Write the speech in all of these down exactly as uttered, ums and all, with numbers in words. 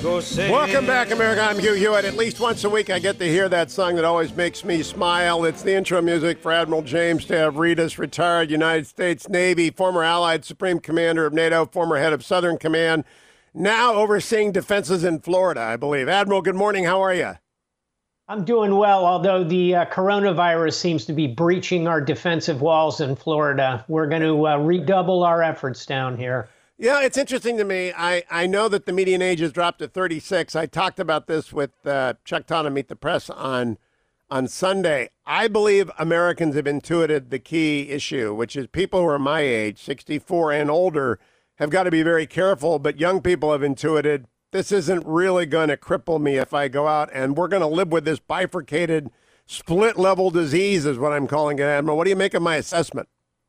Welcome back, America. I'm Hugh Hewitt. At least once a week, I get to hear that song that always makes me smile. It's the intro music for Admiral James Stavridis, retired United States Navy, former Allied Supreme Commander of NATO, former head of Southern Command, now overseeing defenses in Florida, I believe. Admiral, good morning. How are you? I'm doing well, although the uh, coronavirus seems to be breaching our defensive walls in Florida. We're going to uh, redouble our efforts down here. Yeah, it's interesting to me. I, I know that the median age has dropped to thirty-six. I talked about this with uh, Chuck Todd on Meet the Press on on Sunday. I believe Americans have intuited the key issue, which is people who are my age, sixty-four and older, have got to be very careful. But young people have intuited this isn't really going to cripple me if I go out, and we're going to live with this bifurcated, split-level disease is what I'm calling it, Admiral. What do you make of my assessment?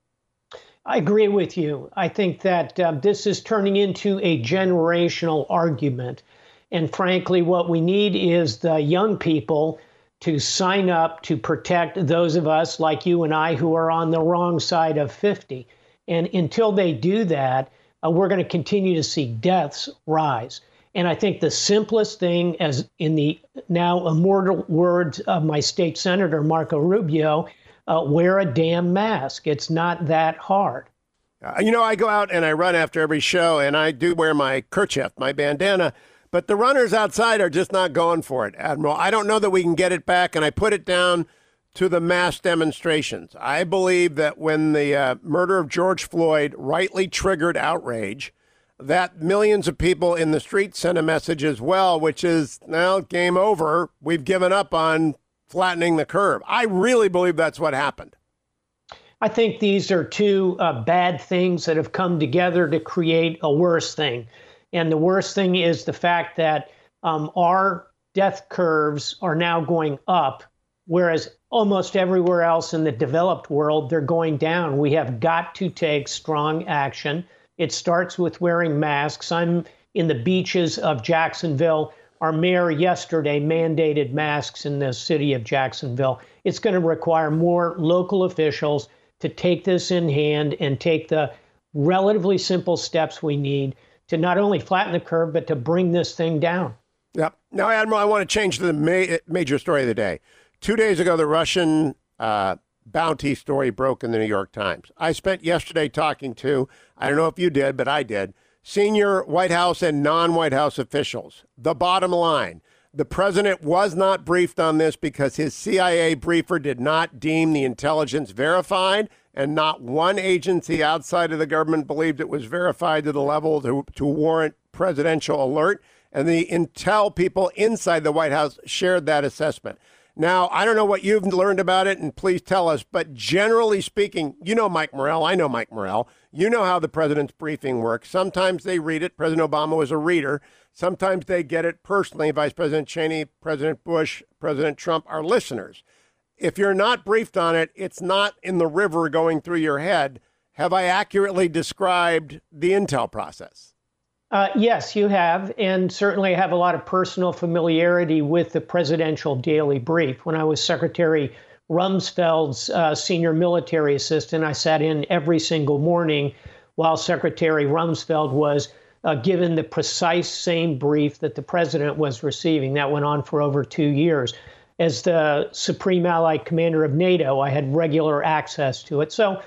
I agree with you. I think that uh, this is turning into a generational argument. And frankly, what we need is the young people to sign up to protect those of us like you and I who are on the wrong side of fifty. And until they do that, uh, we're going to continue to see deaths rise. And I think the simplest thing, as in the now immortal words of my state senator, Marco Rubio, Uh, wear a damn mask. It's not that hard. Uh, you know, I go out and I run after every show, and I do wear my kerchief, my bandana, but the runners outside are just not going for it, Admiral. I don't know that we can get it back, and I put it down to the mass demonstrations. I believe that when the uh, murder of George Floyd rightly triggered outrage, that millions of people in the street sent a message as well, which is, well, game over. We've given up on flattening the curve. I really believe that's what happened. I think these are two uh, bad things that have come together to create a worse thing. And the worst thing is the fact that um, our death curves are now going up, whereas almost everywhere else in the developed world, they're going down. We have got to take strong action. It starts with wearing masks. I'm in the beaches of Jacksonville. Our mayor yesterday mandated masks in the city of Jacksonville. It's going to require more local officials to take this in hand and take the relatively simple steps we need to not only flatten the curve, but to bring this thing down. Yep. Now, Admiral, I want to change to the ma- major story of the day. Two days ago, the Russian uh, bounty story broke in the New York Times. I spent yesterday talking to, I don't know if you did, but I did, senior White House and non-White House officials. The bottom line, the president was not briefed on this because his C I A briefer did not deem the intelligence verified, and not one agency outside of the government believed it was verified to the level to, to warrant presidential alert. And the intel people inside the White House shared that assessment. Now, I don't know what you've learned about it, and please tell us, but generally speaking, you know Mike Morrell, I know Mike Morrell, you know how the president's briefing works. Sometimes they read it. President Obama was a reader. Sometimes they get it personally. Vice President Cheney, President Bush, President Trump are listeners. If you're not briefed on it, it's not in the river going through your head. Have I accurately described the intel process? Uh, yes, you have, and certainly have a lot of personal familiarity with the presidential daily brief. When I was Secretary Rumsfeld's uh, senior military assistant, I sat in every single morning while Secretary Rumsfeld was uh, given the precise same brief that the president was receiving. That went on for over two years. As the Supreme Allied Commander of NATO, I had regular access to it. So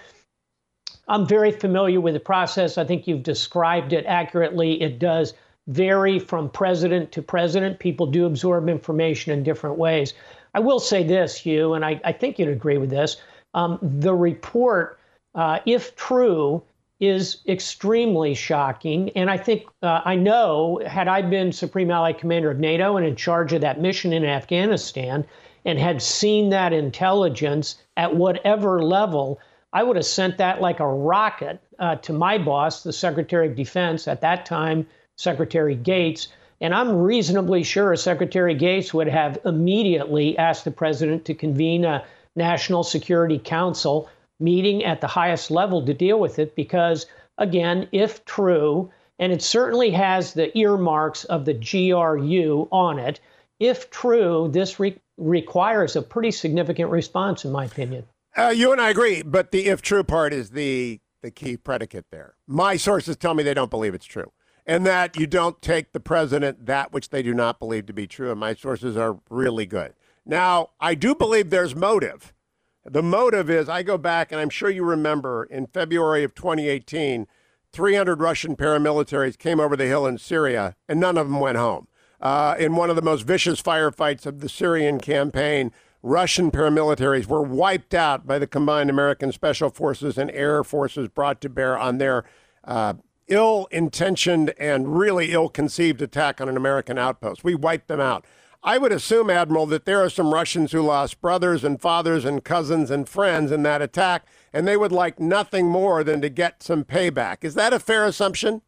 I'm very familiar with the process. I think you've described it accurately. It does vary from president to president. People do absorb information in different ways. I will say this, Hugh, and I, I think you'd agree with this. Um, the report, uh, if true, is extremely shocking. And I think, uh, I know, had I been Supreme Allied Commander of NATO and in charge of that mission in Afghanistan and had seen that intelligence at whatever level, I would have sent that like a rocket uh, to my boss, the Secretary of Defense at that time, Secretary Gates. And I'm reasonably sure Secretary Gates would have immediately asked the president to convene a National Security Council meeting at the highest level to deal with it, because, again, if true, and it certainly has the earmarks of the G R U on it, if true, this re- requires a pretty significant response, in my opinion. Uh, you and I agree, but the if true part is the the key predicate there. My sources tell me they don't believe it's true. and that you don't take the president that which they do not believe to be true. And my sources are really good. Now, I do believe there's motive. The motive is, I go back, and I'm sure you remember, in February of twenty eighteen, three hundred Russian paramilitaries came over the hill in Syria, and none of them went home. Uh, in one of the most vicious firefights of the Syrian campaign, Russian paramilitaries were wiped out by the combined American special forces and air forces brought to bear on their uh, ill-intentioned and really ill-conceived attack on an American outpost. We wiped them out. I would assume, Admiral, that there are some Russians who lost brothers and fathers and cousins and friends in that attack, and they would like nothing more than to get some payback. Is that a fair assumption?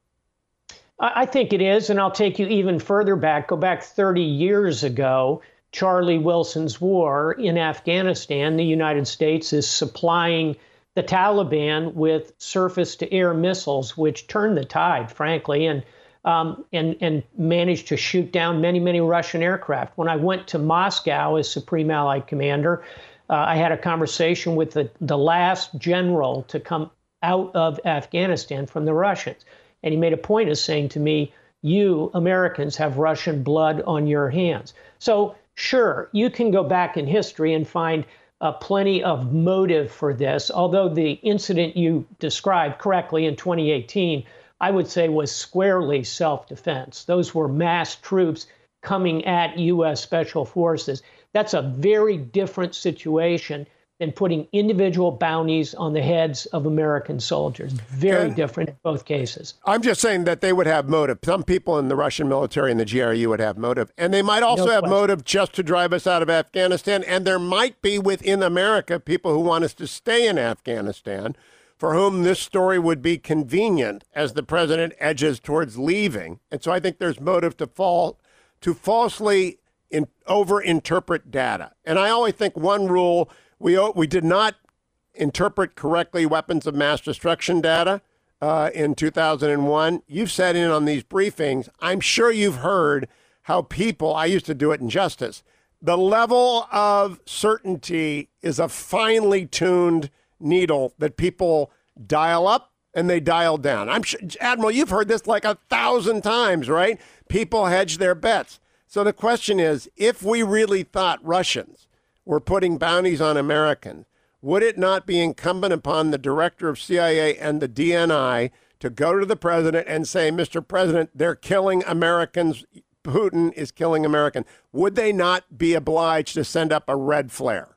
I think it is, and I'll take you even further back. Go back thirty years ago, Charlie Wilson's war in Afghanistan. The United States is supplying the Taliban with surface-to-air missiles, which turned the tide, frankly, and Um, and, and managed to shoot down many, many Russian aircraft. When I went to Moscow as Supreme Allied Commander, uh, I had a conversation with the, the last general to come out of Afghanistan from the Russians. And he made a point of saying to me, you Americans have Russian blood on your hands. So sure, you can go back in history and find uh, plenty of motive for this, although the incident you described correctly in twenty eighteen I would say was squarely self-defense. Those were massed troops coming at U S Special Forces. That's a very different situation than putting individual bounties on the heads of American soldiers. Very and different in both cases. I'm just saying that they would have motive. Some people in the Russian military and the G R U would have motive. And they might also no have question. motive just to drive us out of Afghanistan. And there might be within America people who want us to stay in Afghanistan, for whom this story would be convenient as the president edges towards leaving. And so I think there's motive to fall to falsely in, overinterpret data. And I always think one rule, we we did not interpret correctly weapons of mass destruction data uh, in two thousand one. You've sat in on these briefings. I'm sure you've heard how people, I used to do it in Justice, the level of certainty is a finely tuned needle that people dial up and they dial down. I'm sure, Admiral, you've heard this like a thousand times, right? People hedge their bets. So the question is, if we really thought Russians were putting bounties on Americans, would it not be incumbent upon the director of C I A and the D N I to go to the president and say, Mister President, they're killing Americans. Putin is killing Americans. Would they not be obliged to send up a red flare?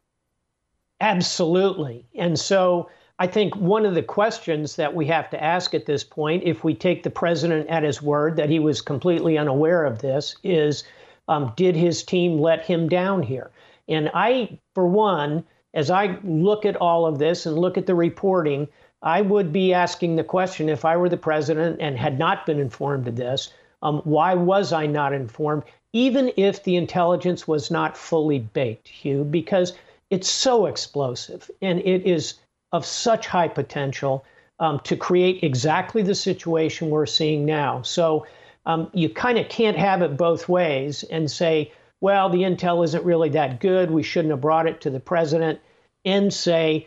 Absolutely. And so I think one of the questions that we have to ask at this point, if we take the president at his word that he was completely unaware of this, is um, did his team let him down here? And I, for one, as I look at all of this and look at the reporting, I would be asking the question, if I were the president and had not been informed of this, um, why was I not informed, even if the intelligence was not fully baked, Hugh? Because it's so explosive, and it is of such high potential um, to create exactly the situation we're seeing now. So um, you kind of can't have it both ways and say, well, the intel isn't really that good, we shouldn't have brought it to the president, and say,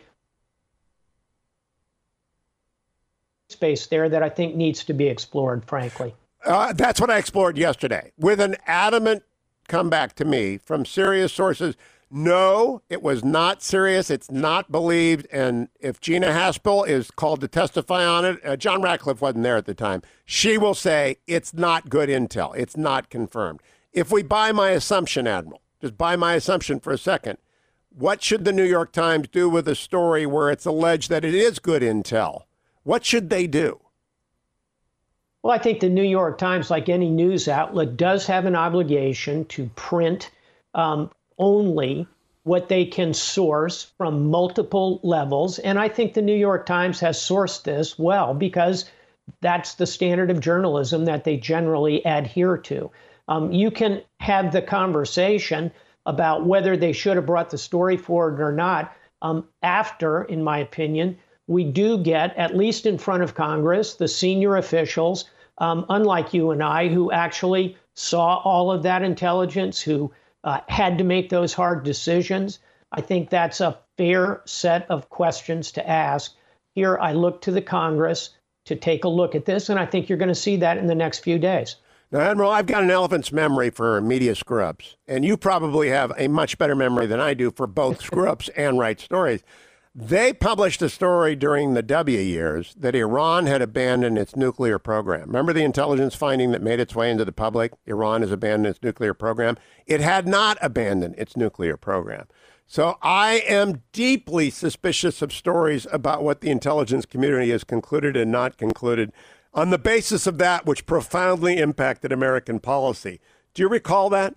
space there that I think needs to be explored, frankly. Uh, that's what I explored yesterday with an adamant comeback to me from serious sources. No, it was not serious. It's not believed. And if Gina Haspel is called to testify on it, uh, John Ratcliffe wasn't there at the time. She will say it's not good intel. It's not confirmed. If we buy my assumption, Admiral, just buy my assumption for a second, what should the New York Times do with a story where it's alleged that it is good intel? What should they do? Well, I think the New York Times, like any news outlet, does have an obligation to print um, only what they can source from multiple levels. And I think the New York Times has sourced this well, because that's the standard of journalism that they generally adhere to. Um, you can have the conversation about whether they should have brought the story forward or not um, after, in my opinion, we do get, at least in front of Congress, the senior officials, um, unlike you and I, who actually saw all of that intelligence, who uh, had to make those hard decisions. I think that's a fair set of questions to ask. Here, I look to the Congress to take a look at this. And I think you're going to see that in the next few days. Now, Admiral, I've got an elephant's memory for media screw-ups, and you probably have a much better memory than I do for both screw-ups and right stories. They published a story during the W years that Iran had abandoned its nuclear program. Remember the intelligence finding that made its way into the public? Iran has abandoned its nuclear program. It had not abandoned its nuclear program. So I am deeply suspicious of stories about what the intelligence community has concluded and not concluded on the basis of that which profoundly impacted American policy. Do you recall that?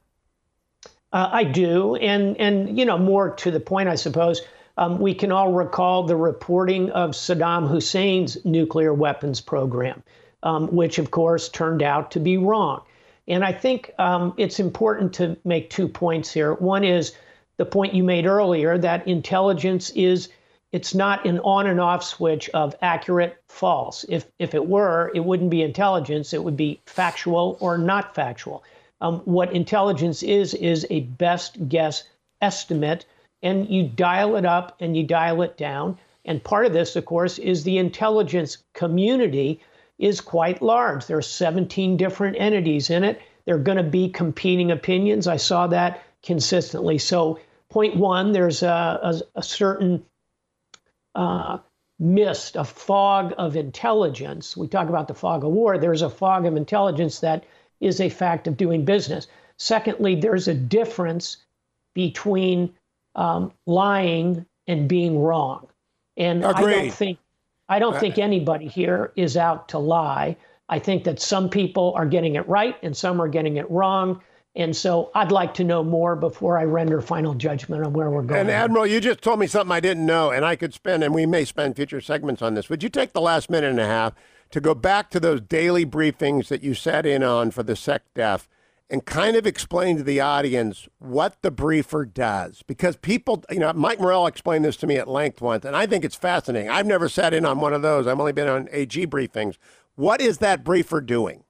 Uh, I do. And, and, you know, more to the point, I suppose, um, we can all recall the reporting of Saddam Hussein's nuclear weapons program, um, which, of course, turned out to be wrong. And I think um, it's important to make two points here. One is the point you made earlier, that intelligence is It's not an on and off switch of accurate, false. If if it were, it wouldn't be intelligence. It would be factual or not factual. Um, what intelligence is, is a best guess estimate, and you dial it up and you dial it down. And part of this, of course, is the intelligence community is quite large. There are seventeen different entities in it. There are going to be competing opinions. I saw that consistently. So point one, there's a, a, a certain Uh, mist, a fog of intelligence. We talk about the fog of war. There's a fog of intelligence that is a fact of doing business. Secondly, there's a difference between um, lying and being wrong. And Agreed. I don't think I don't think anybody here is out to lie. I think that some people are getting it right and some are getting it wrong. And so I'd like to know more before I render final judgment on where we're going. And Admiral, you just told me something I didn't know, and I could spend, and we may spend future segments on this. Would you take the last minute and a half to go back to those daily briefings that you sat in on for the SecDef and kind of explain to the audience what the briefer does? Because people, you know, Mike Morell explained this to me at length once, and I think it's fascinating. I've never sat in on one of those. I've only been on A G briefings. What is that briefer doing?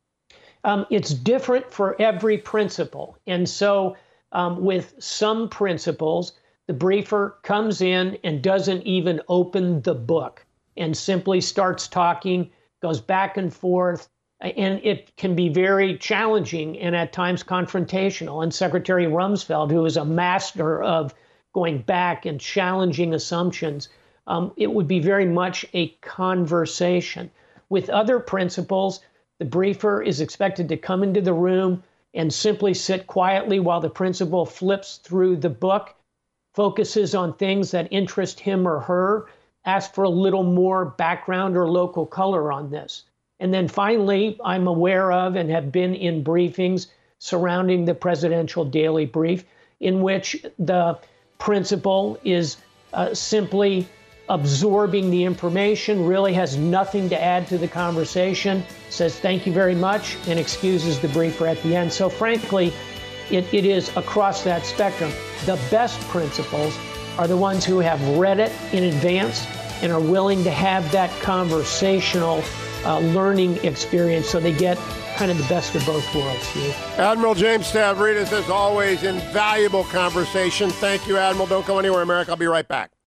Um, it's different for every principal. And so um, with some principals, the briefer comes in and doesn't even open the book and simply starts talking, goes back and forth, and it can be very challenging and at times confrontational. And Secretary Rumsfeld, who is a master of going back and challenging assumptions, um, it would be very much a conversation. With other principals, the briefer is expected to come into the room and simply sit quietly while the principal flips through the book, focuses on things that interest him or her, asks for a little more background or local color on this. And then finally, I'm aware of and have been in briefings surrounding the presidential daily brief in which the principal is uh, simply absorbing the information, really has nothing to add to the conversation, says thank you very much, and excuses the briefer at the end. So frankly, it, it is across that spectrum. The best principals are the ones who have read it in advance and are willing to have that conversational uh, learning experience so they get kind of the best of both worlds. Hugh. Admiral James Stavridis, as always, invaluable conversation. Thank you, Admiral. Don't go anywhere, America. I'll be right back.